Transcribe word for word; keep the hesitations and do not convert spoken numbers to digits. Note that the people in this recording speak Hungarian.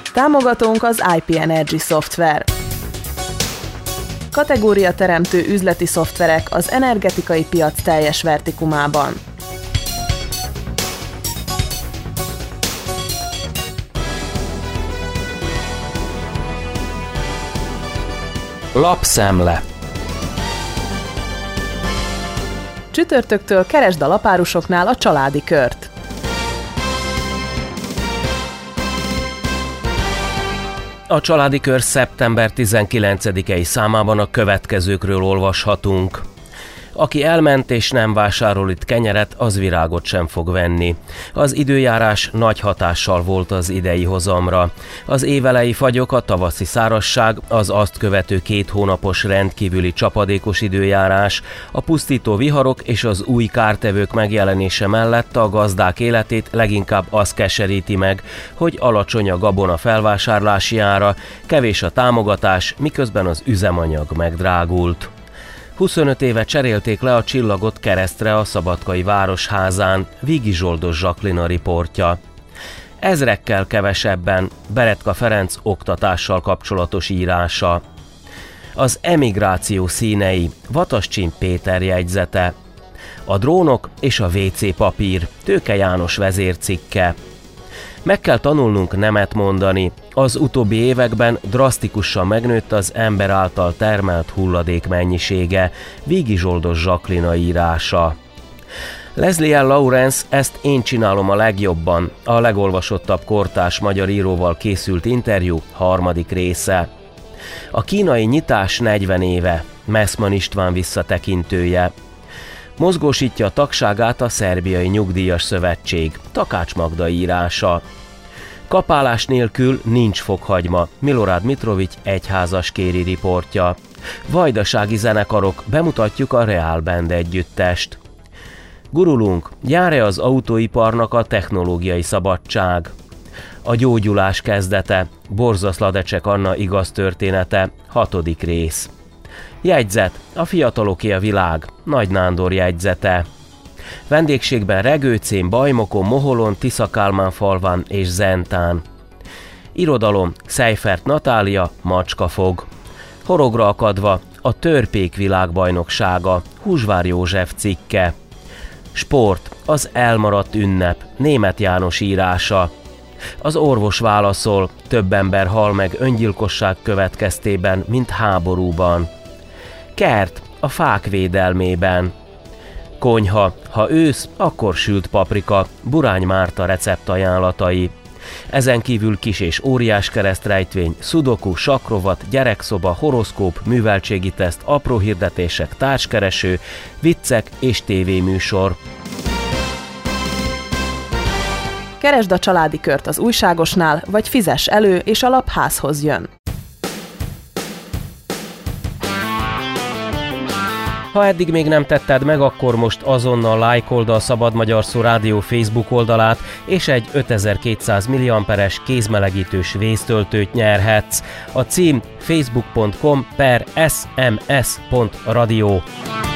Támogatónk az i pé Energy Software. Kategória teremtő üzleti szoftverek az energetikai piac teljes vertikumában. Lapszemle. Csütörtöktől keresd a lapárusoknál a családi kört. A családi kör szeptember tizenkilencedikei számában a következőkről olvashatunk. Aki elment és nem vásárol itt kenyeret, az virágot sem fog venni. Az időjárás nagy hatással volt az idei hozamra. Az évelei fagyok, a tavaszi szárazság, az azt követő két hónapos rendkívüli csapadékos időjárás, a pusztító viharok és az új kártevők megjelenése mellett a gazdák életét leginkább az keseríti meg, hogy alacsony a gabona felvásárlási ára, kevés a támogatás, miközben az üzemanyag megdrágult. huszonöt éve cserélték le a csillagot keresztre a Szabadkai Városházán, Vígi Zsoldos Zsaklin a riportja. Ezrekkel kevesebben, Beretka Ferenc oktatással kapcsolatos írása. Az emigráció színei, Vatascsiny Péter jegyzete. A drónok és a vé cé papír, Tőke János vezércikke. Meg kell tanulnunk nemet mondani. Az utóbbi években drasztikusan megnőtt az ember által termelt hulladék mennyisége, Vígi Zsoldos Zsaklina írása. Leslie L. Lawrence Ezt én csinálom a legjobban, a legolvasottabb kortárs magyar íróval készült interjú harmadik része. A kínai nyitás negyven éve, Meszman István visszatekintője. Mozgósítja a tagságát a Szerbiai Nyugdíjas Szövetség, Takács Magda írása. Kapálás nélkül nincs fokhagyma, Milorad Mitrovic egyházas kéri riportja. Vajdasági zenekarok, bemutatjuk a Real Band együttest. Gurulunk, jár-e az autóiparnak a technológiai szabadság? A gyógyulás kezdete, Borzaszladecsek Anna igaz története, hatodik rész. Jegyzet, a fiataloké a világ, Nagy Nándor jegyzete. Vendégségben Regőcén, Bajmokon, Moholon, Tiszakálmánfalván és Zentán. Irodalom, Seifert Natália, Macskafog. Horogra akadva, a törpék világbajnoksága, Húsvár József cikke. Sport, az elmaradt ünnep, Németh János írása. Az orvos válaszol, több ember hal meg öngyilkosság következtében, mint háborúban. Kert, a fák védelmében. Konyha, ha ősz, akkor sült paprika, Burány Márta receptajánlatai. Ezen kívül kis és óriás keresztrejtvény, szudoku, sakkrovat, gyerekszoba, horoszkóp, műveltségi teszt, apró hirdetések, társkereső, viccek és tévéműsor. Keresd a családi kört az újságosnál, vagy fizess elő, és a lap házhoz jön. Ha eddig még nem tetted meg, akkor most azonnal lájkold a Szabad Magyar Szó Rádió Facebook oldalát, és egy ötezer-kétszáz milliamperes kézmelegítős vésztöltőt nyerhetsz. A cím facebook pont com per sms pont radio.